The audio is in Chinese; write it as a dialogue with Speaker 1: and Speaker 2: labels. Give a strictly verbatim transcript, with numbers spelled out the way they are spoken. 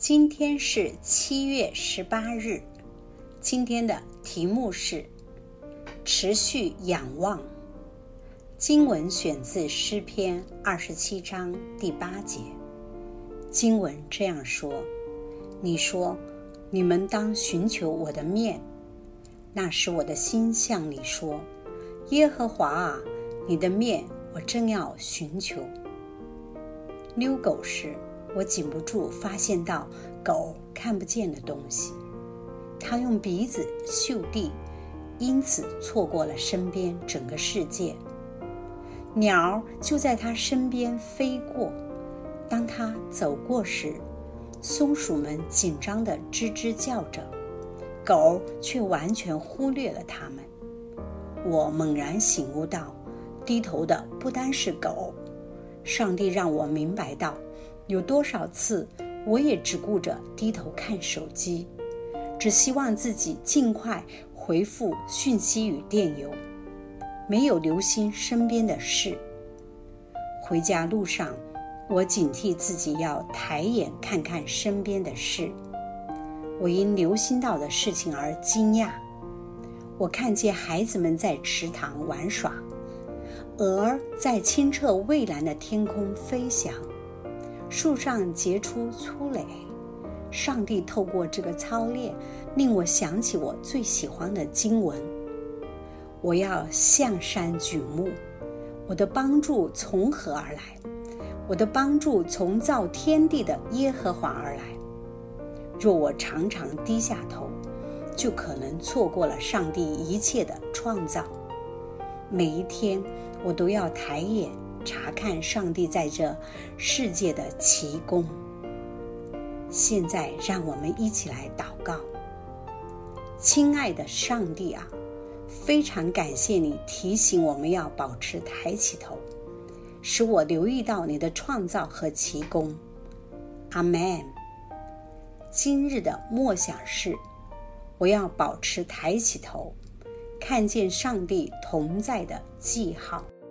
Speaker 1: 今天是七月十八日，今天的题目是持续仰望。经文选自诗篇二十七章第八节。经文这样说：你说，你们当寻求我的面，那时我的心向你说，耶和华啊，你的面我正要寻求。遛狗时，我禁不住发现到狗看不见的东西，它用鼻子嗅地，因此错过了身边整个世界。鸟就在它身边飞过，当它走过时，松鼠们紧张地吱吱叫着，狗却完全忽略了它们。我猛然醒悟到，低头的不单是狗，上帝让我明白到，有多少次我也只顾着低头看手机，只希望自己尽快回复讯息与电邮，没有留心身边的事。回家路上，我警惕自己要抬眼看看身边的事。我因留心到的事情而惊讶。我看见孩子们在池塘玩耍，鹅在清澈蔚蓝的天空飞翔，树上结出粗蕾。上帝透过这个操练，令我想起我最喜欢的经文：我要向山举目，我的帮助从何而来？我的帮助从造天地的耶和华而来。若我常常低下头，就可能错过了上帝一切的创造。每一天，我都要抬眼查看上帝在这世界的奇功。现在让我们一起来祷告。亲爱的上帝啊，非常感谢你提醒我们要保持抬起头，使我留意到你的创造和奇功。阿们。今日的默想是，我要保持抬起头，看见上帝同在的记号。